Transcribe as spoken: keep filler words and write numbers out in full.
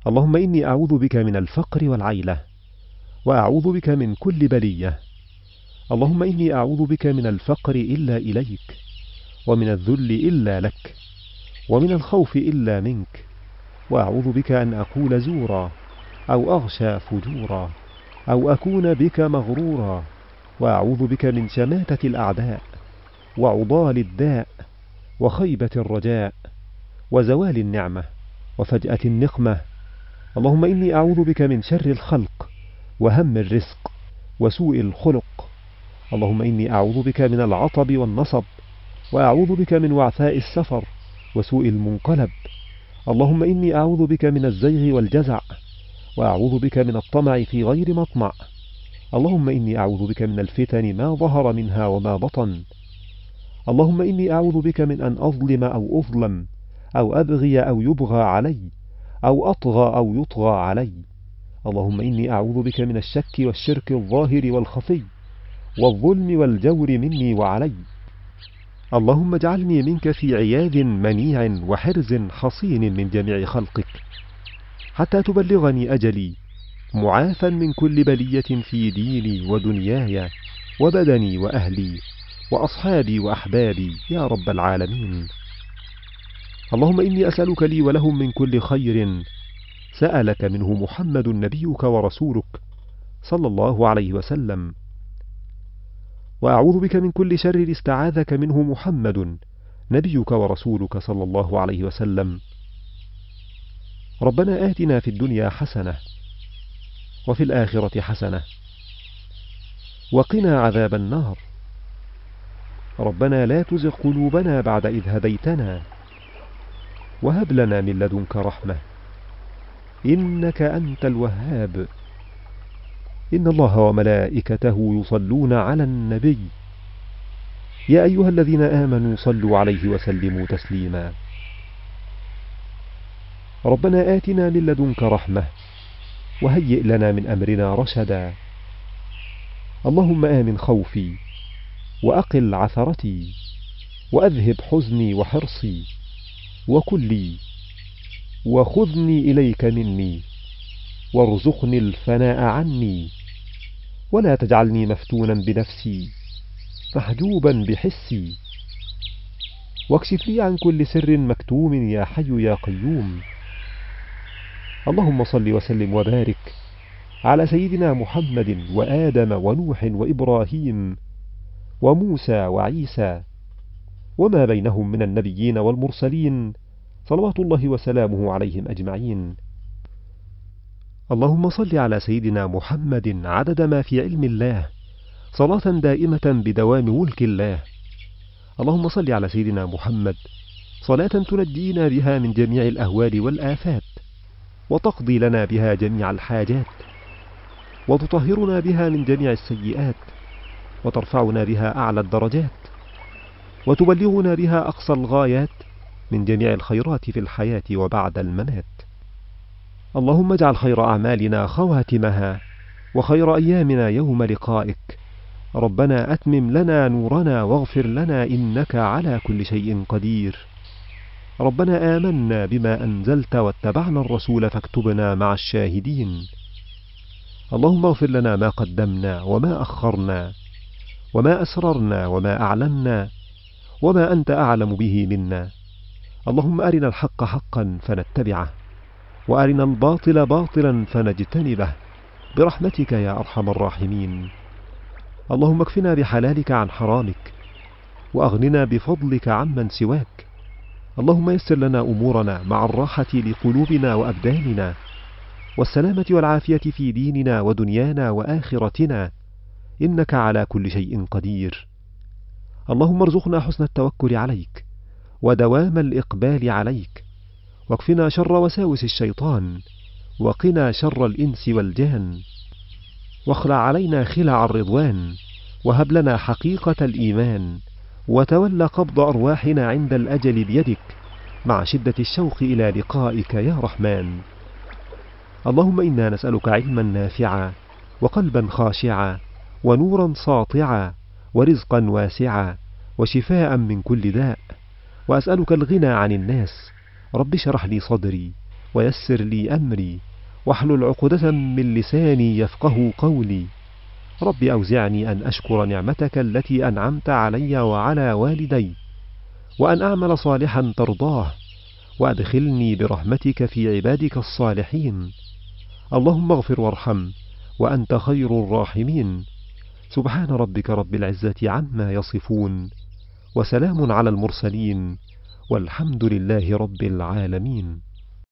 اللهم إني أعوذ بك من الفقر والعيلة، وأعوذ بك من كل بلية. اللهم إني أعوذ بك من الفقر إلا إليك، ومن الذل إلا لك، ومن الخوف إلا منك، وأعوذ بك أن أقول زورا، أو أغشى فجورا، أو أكون بك مغرورا، وأعوذ بك من شماتة الأعداء، وعضال الداء، وخيبة الرجاء، وزوال النعمة، وفجأة النقمة. اللهم إني أعوذ بك من شر الخلق، وهم الرزق، وسوء الخلق. اللهم إني أعوذ بك من العطب والنصب، وأعوذ بك من وعثاء السفر، وسوء المنقلب. اللهم إني أعوذ بك من الزيغ والجزع، وأعوذ بك من الطمع في غير مطمع. اللهم إني أعوذ بك من الفتن ما ظهر منها وما بطن. اللهم إني أعوذ بك من أن أظلم أو أظلم، أو أبغي أو يبغى علي، أو أطغى أو يطغى علي. اللهم إني أعوذ بك من الشك والشرك الظاهر والخفي، والظلم والجور مني وعلي. اللهم اجعلني منك في عياذ منيع وحرز حصين من جميع خلقك، حتى تبلغني أجلي معافى من كل بلية في ديني ودنياي وبدني وأهلي وأصحابي وأحبابي يا رب العالمين. اللهم إني أسألك لي ولهم من كل خير سألك منه محمد نبيك ورسولك صلى الله عليه وسلم، وأعوذ بك من كل شر استعاذك منه محمد نبيك ورسولك صلى الله عليه وسلم. ربنا آتنا في الدنيا حسنة، وفي الآخرة حسنة، وقنا عذاب النار. ربنا لا تزغ قلوبنا بعد إذ هديتنا، وهب لنا من لدنك رحمة، إنك أنت الوهاب. إن الله وملائكته يصلون على النبي، يا أيها الذين آمنوا صلوا عليه وسلموا تسليما. ربنا آتنا من لدنك رحمة، وهيئ لنا من أمرنا رشدا. اللهم آمن خوفي، وأقل عثرتي، وأذهب حزني وحرصي، وكلي، وخذني إليك مني، وارزقني الفناء عني، ولا تجعلني مفتونا بنفسي محجوبا بحسي، واكشف لي عن كل سر مكتوم يا حي يا قيوم. اللهم صل وسلم وبارك على سيدنا محمد وآدم ونوح وإبراهيم وموسى وعيسى وما بينهم من النبيين والمرسلين صلوات الله وسلامه عليهم أجمعين. اللهم صل على سيدنا محمد عدد ما في علم الله صلاة دائمة بدوام ملك الله. اللهم صل على سيدنا محمد صلاة تنجينا بها من جميع الأهوال والآفات، وتقضي لنا بها جميع الحاجات، وتطهرنا بها من جميع السيئات، وترفعنا بها أعلى الدرجات، وتبلغنا بها أقصى الغايات من جميع الخيرات في الحياة وبعد الممات. اللهم اجعل خير أعمالنا خواتمها، وخير أيامنا يوم لقائك. ربنا أتمم لنا نورنا واغفر لنا إنك على كل شيء قدير. ربنا آمنا بما أنزلت واتبعنا الرسول فاكتبنا مع الشاهدين. اللهم اغفر لنا ما قدمنا وما أخرنا، وما أسررنا وما أعلنا، وما أنت أعلم به منا. اللهم أرنا الحق حقا فنتبعه، وأرنا الباطل باطلا فنجتنبه، برحمتك يا أرحم الراحمين. اللهم اكفنا بحلالك عن حرامك، وأغننا بفضلك عمن سواك. اللهم يسر لنا أمورنا مع الراحة لقلوبنا وأبداننا، والسلامة والعافية في ديننا ودنيانا وآخرتنا، إنك على كل شيء قدير. اللهم ارزقنا حسن التوكل عليك، ودوام الإقبال عليك، واكفنا شر وساوس الشيطان، وقنا شر الإنس والجان، واخلع علينا خلع الرضوان، وهب لنا حقيقة الإيمان، وتول قبض أرواحنا عند الأجل بيدك مع شدة الشوق إلى لقائك يا رحمن. اللهم إنا نسألك علما نافعا، وقلبا خاشعا، ونورا ساطعا، ورزقا واسعا، وشفاء من كل داء. وأسألك الغنى عن الناس. رب اشرح لي صدري، ويسر لي أمري واحلل عقدة من لساني يفقه قولي. رب أوزعني أن أشكر نعمتك التي أنعمت علي وعلى والدي، وأن أعمل صالحا ترضاه، وأدخلني برحمتك في عبادك الصالحين. اللهم اغفر وارحم، وأنت خير الراحمين. سبحان ربك رب العزة عما يصفون، وسلام على المرسلين، والحمد لله رب العالمين.